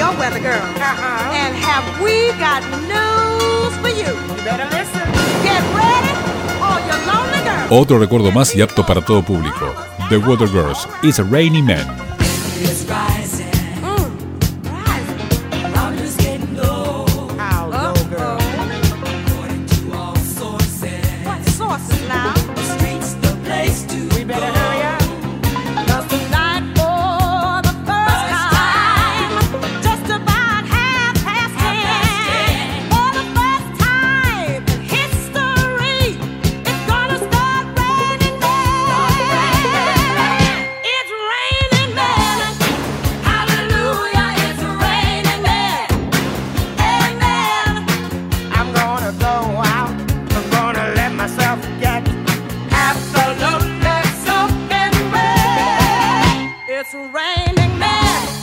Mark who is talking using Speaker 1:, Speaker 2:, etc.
Speaker 1: your weather girl. And have we got news for you?
Speaker 2: You better listen.
Speaker 1: Get ready, all your lonely girls.
Speaker 3: Otro recuerdo más y apto para todo público. The Weather Girls, It's a Rainy Man.
Speaker 4: It's rising. Problems getting low.
Speaker 2: How low, girl?
Speaker 4: According to all sources.
Speaker 1: What sources now?
Speaker 4: The streets, the place to
Speaker 2: We better hurry up.
Speaker 1: Cause tonight for the first time, just about 10:30. For the first time in history, it's gonna start raining men. It's raining men. Hallelujah, it's raining men. Amen.
Speaker 2: I'm gonna go out. I'm gonna let myself get absolutely soaking wet.
Speaker 1: It's raining men.